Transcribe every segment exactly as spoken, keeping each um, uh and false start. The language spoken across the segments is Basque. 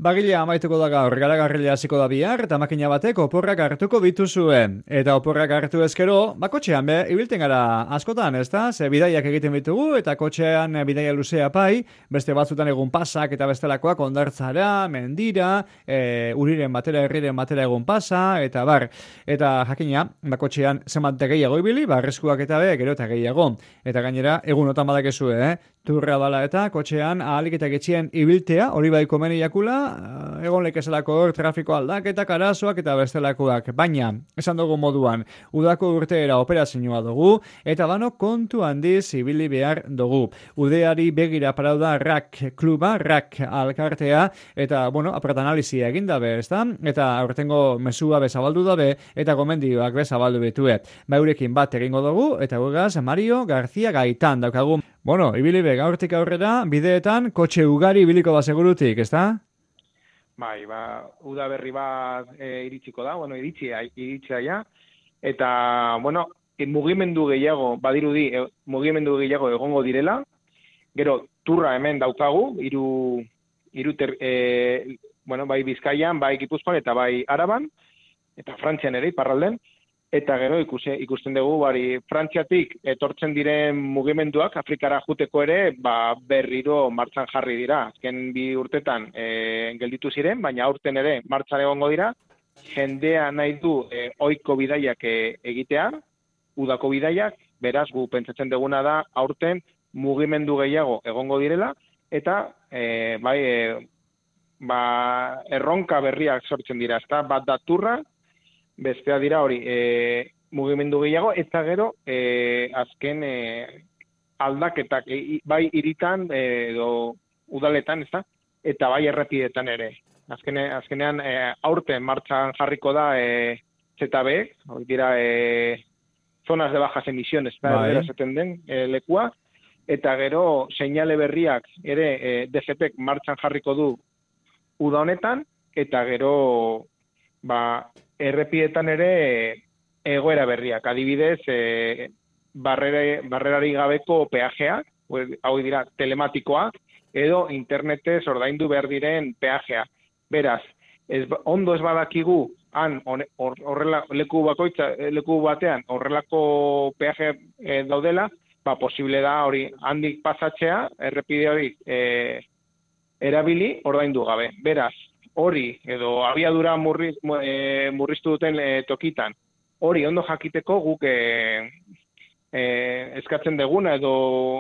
Bagila amaituko da gaur, garagarrilea hasiko da bihar, eta makina batek oporrak hartuko dituzue. Eta oporrak hartu ezkero, ba kotxean be, ibilten gara askotan, ezta? Ze bidaiak egiten ditugu, eta kotxean bidaia luzea pai, beste batzutan egun pasak eta bestelakoak ondartzara, mendira, e, uriren batera, herriren batera egun pasa, eta bar. Eta jakina, ba kotxean zenbat gehiago ibili, ba arriskuak eta be, gero eta gehiago. Eta gainera, egunotan badakezue, eh? Turra bala eta kotxean ahalik eta getxien ibiltea, hori bai komeni jakula, egon lekezelako hor trafiko aldaketak, arazoak eta bestelakoak. Baina, esan dugu moduan, udako urteera operazioa dugu, eta bano kontu handiz ibili behar dugu. Udeari begira parau da R A K kluba, R A K alkartea, eta, bueno, aprat analizia egin dabe, ezta? Eta aurtengo mesua bezabaldu dabe, eta gomendioak bezabaldu betue. Baurekin bat egingo dugu, eta gugaz Mario García Gaitan daukagu. Bueno, ibili be, gaurtik aurrera, bideetan, kotxe ugari ibiliko da segurutik, ezta? Bai, ba, uda berri bat e, iritsiko da, bueno, iritsi, iritsi ja, eta, bueno, e, mugimendu gehiago, badirudi, e, mugimendu gehiago egongo direla, gero, turra hemen daukagu, iru, iru ter, e, bueno, bai Bizkaian, bai Gipuzkoan, eta bai Araban, eta Frantzian ere, iparralden, eta gero ikuse, ikusten dugu, bari, Frantziatik etortzen diren mugimenduak, Afrikara juteko ere, ba, berriro martxan jarri dira. Azken bi urtetan e, gelditu ziren, baina aurten ere martxan egongo dira. Jendea nahi du e, ohiko bidaiak e, egitea, udako bidaiak, beraz, gu pentsatzen duguna da, aurten mugimendu gehiago egongo direla, eta e, bai, e, ba, erronka berriak sortzen dira, ezta bat da turra, bestea dira hori e, mugimendu gehiago, eta gero e, azken e, aldaketak, e, bai iritan e, edo udaletan, ez da? Eta bai errepidetan ere. Azkene, azkenean e, aurten martxan jarriko da e, Z B, hori dira e, zonas de bajas emisiones, eta bai. Zaten den e, lekua, eta gero seinale berriak ere e, D G P martxan jarriko du uda honetan, eta gero ba, errepietan ere egoera berriak. Adibidez, e, barrera, barrerari gabeko peajeak, hau dira telematikoa, edo internetez ordaindu behar diren peajeak. Beraz, ez, ondo ez badakigu, han horrela leku bakoitza, leku batean horrelako peaje e, daudela, ba, posible da hori handik pasatzea, errepide hori e, erabili ordaindu gabe. Beraz, hori, edo abiadura murriz, e, murriztu duten e, tokitan, hori ondo jakiteko guk e, e, eskatzen deguna edo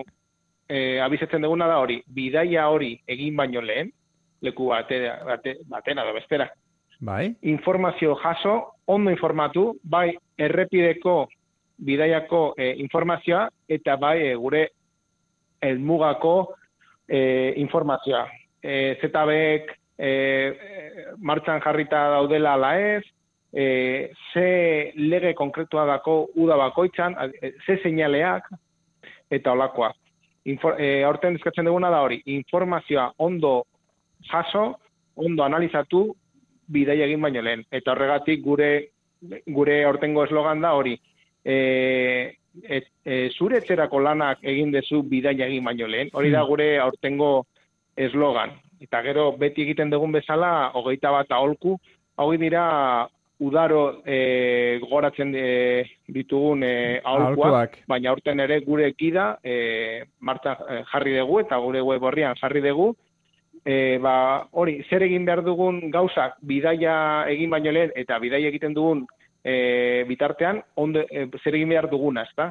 e, abizetzen deguna da hori, bidaia hori egin baino lehen, leku batera, bate, batena edo bestera. Bai. Informazio jaso, ondo informatu, bai errepideko bidaiako e, informazioa, eta bai e, gure helmugako e, informazioa. E, Z B-ek E, martxan jarrita daudela ala ez, e, ze lege konkretua dako uda bakoitzan, ze seinaleak, eta olakoa. Infor, e, aurten eskatzen duguna da hori, informazioa ondo jaso, ondo analizatu, bidaia egin baino lehen. Eta horregatik gure, gure aurtengo eslogan da hori, e, et, e, zure etxerako lanak egin dezu bidaia egin baino lehen. Hori da gure aurtengo eslogan. Eta gero beti egiten dugun bezala, hogeita bat aholku, hau dira udaro e, goratzen e, ditugun e, aholkuak, baina aurten ere gure ekida e, martxan e, jarri dugu eta gure web horrian jarri dugu. E, ba, hori, zer egin behar dugun gauzak bidaia egin baino lehen eta bidaia egiten dugun e, bitartean, onde, e, zer egin behar duguna, ezta?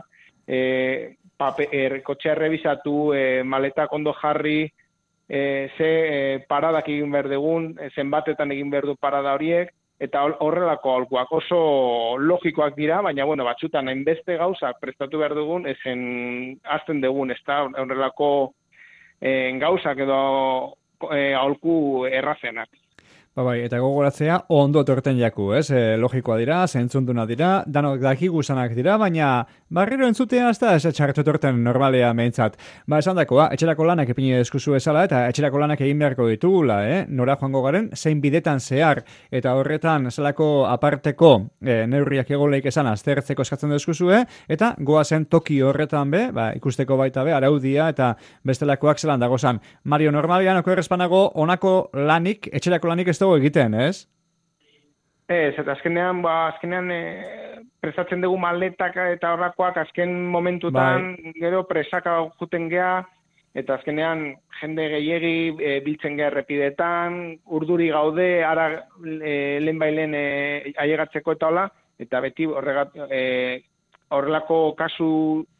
E, pape, er, kotxea errebisatu, e, maletak ondo jarri, E, ze e, paradak egin behar dugun, e, zenbatetan egin behar du parada horiek, eta horrelako aholkuak oso logikoak dira, baina bueno, batzutan hainbeste gauza prestatu behar dugun, ezen azten dugun, ez da horrelako e, gauzak edo e, aholku errazenak. Ba bai, eta gogoratzea ondo torten jaku, ez? E, logikoa dira, zentzunduna dira, danok dakigu zanak dira, baina barriro entzutea ez da ez txartu torten normalea mehintzat. Ba, esan dakoa, etxerako lanak epini eskuzu ezala eta etxerako lanak egin beharko ditugula, eh? Nora joango garen, zein bidetan zehar, eta horretan zelako aparteko e, neurriak egoleik esan aztertzeko eskatzen dezkuzue, eta goazen toki horretan be, ba, ikusteko baita be, araudia eta bestelakoak zelan dagozan. Mario, normalean, oko errezpanago, onako lanik, etxerako lanik ez egiten, ez? Ez, eta azkenean, ba, azkenean e, prestatzen dugu maletak eta horrakoak azken momentutan bai. Gero presaka juten gea, eta azkenean jende gehiegi e, biltzen gea errepidetan, urduri gaude, ara e, lehen bailen e, ailegatzeko eta hola, eta beti horregat, e, horrelako kasu